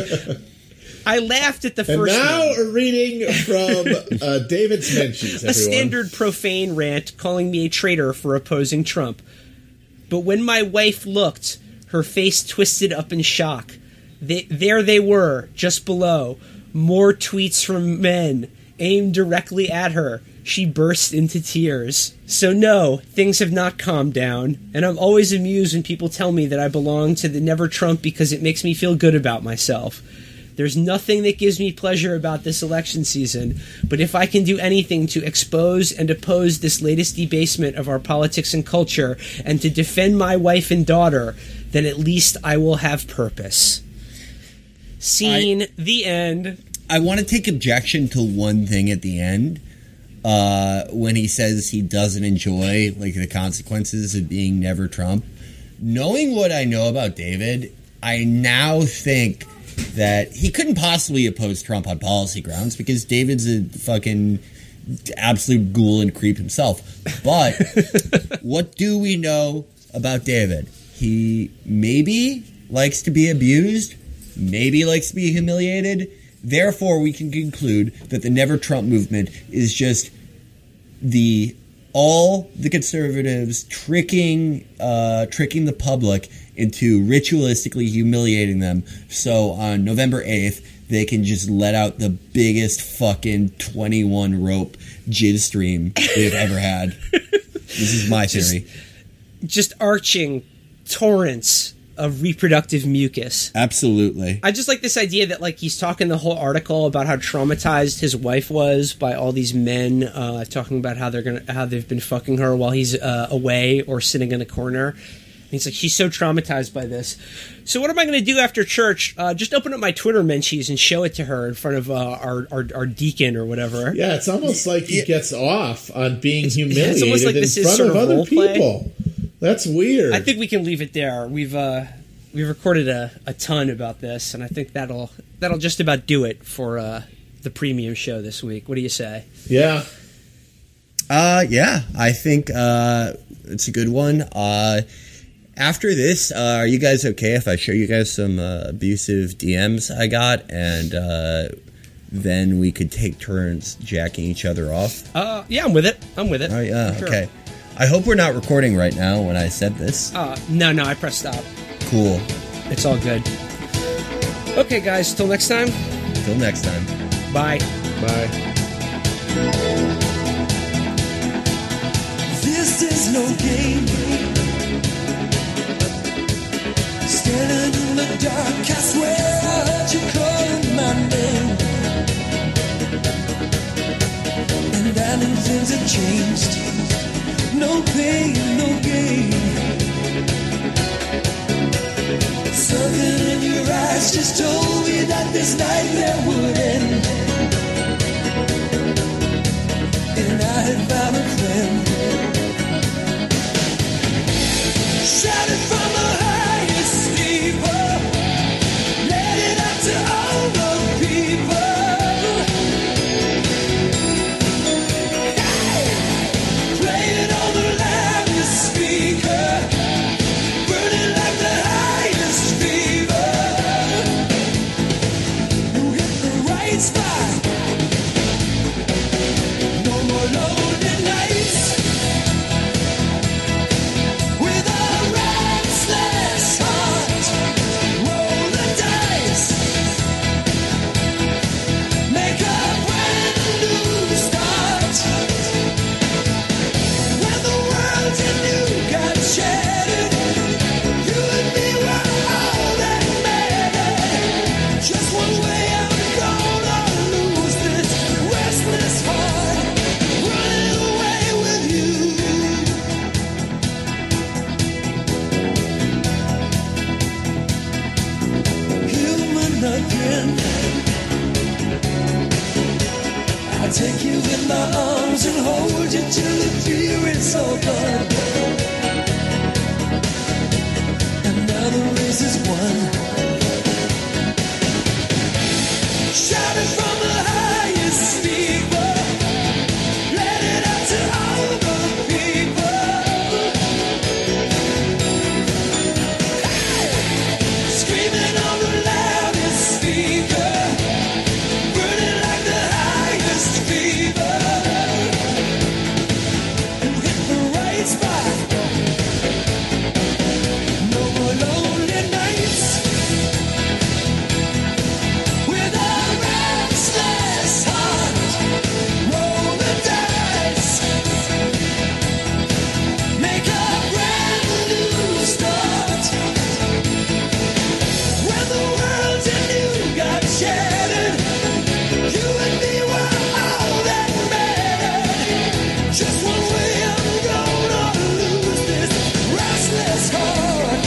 I laughed at the and first now one. a reading from uh, David's mentions, everyone. A standard profane rant calling me a traitor for opposing Trump. But when my wife looked, her face twisted up in shock. They, there they were, just below. More tweets from men aimed directly at her. She burst into tears. So no, things have not calmed down, and I'm always amused when people tell me that I belong to the Never Trump because it makes me feel good about myself. There's nothing that gives me pleasure about this election season, but if I can do anything to expose and oppose this latest debasement of our politics and culture, and to defend my wife and daughter, then at least I will have purpose. Scene, I, the end. I want to take objection to one thing at the end. Uh, when he says he doesn't enjoy like the consequences of being Never Trump. Knowing what I know about David, I now think that he couldn't possibly oppose Trump on policy grounds because David's a fucking absolute ghoul and creep himself. But what do we know about David? He maybe likes to be abused, maybe likes to be humiliated. Therefore, we can conclude that the Never Trump movement is just the all the conservatives tricking uh, tricking the public into ritualistically humiliating them. So on November eighth, they can just let out the biggest fucking twenty-one rope jizz stream they've ever had. This is my theory. Just, just arching torrents of reproductive mucus. Absolutely. I just like this idea that like he's talking the whole article about how traumatized his wife was by all these men uh, talking about how they're gonna how they've been fucking her while he's uh, away or sitting in a corner. And he's like, she's so traumatized by this. So what am I going to do after church? Uh, just open up my Twitter mentions and show it to her in front of uh, our, our our deacon or whatever. Yeah, it's almost like he gets off on being it's, humiliated it's almost like in this is front sort of of other role play. people. That's weird. I think we can leave it there. We've uh, we've recorded a, a ton about this, and I think that'll that'll just about do it for uh, the premium show this week. What do you say? Yeah. Uh, yeah, I think uh, it's a good one. Uh, after this, uh, are you guys okay if I show you guys some uh, abusive D Ms I got, and uh, then we could take turns jacking each other off? Uh, yeah, I'm with it. I'm with it. Oh, yeah, sure. Okay. I hope we're not recording right now when I said this. Uh, no, no, I pressed stop. Cool. It's all good. Okay, guys, till next time. Till next time. Bye. Bye. This is no game. Standing in the dark, I swear I heard you calling my name. And I knew things had changed. No pain, no gain. Lights just told me that this nightmare would end, and I had found a friend. Shouted from the highest steeple, let it out to all the people. Hey! Play it on the loudest speaker, burning like the highest fever. You hit the right spot. No more lonely nights. With a restless heart, roll the dice, make a brand new start. When the world you knew got shattered, you and me were all that mattered. Just one way I'm gonna lose this restless heart, running away with you. Human again, I'll take you in my arms and hold you till the fear is over. And now the race is won. Shouting from the highest steeple, let it out to all the people. Screaming on the loudest speaker, burning like the highest fever. You hit the right spot. No more lonely nights. With a restless heart, roll the dice, make a brand new start. When the world you knew got shattered, you and me were all that mattered. Just one way I'm gonna lose this restless heart,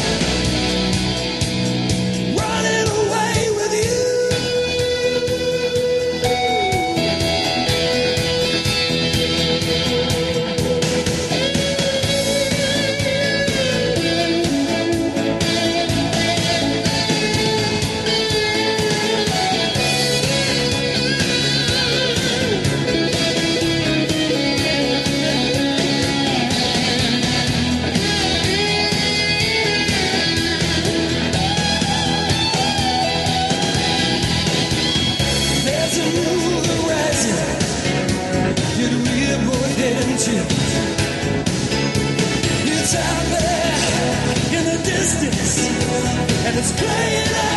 running away with you. There's a new horizon, get real more attention. It's out there in the distance, and it's playing out.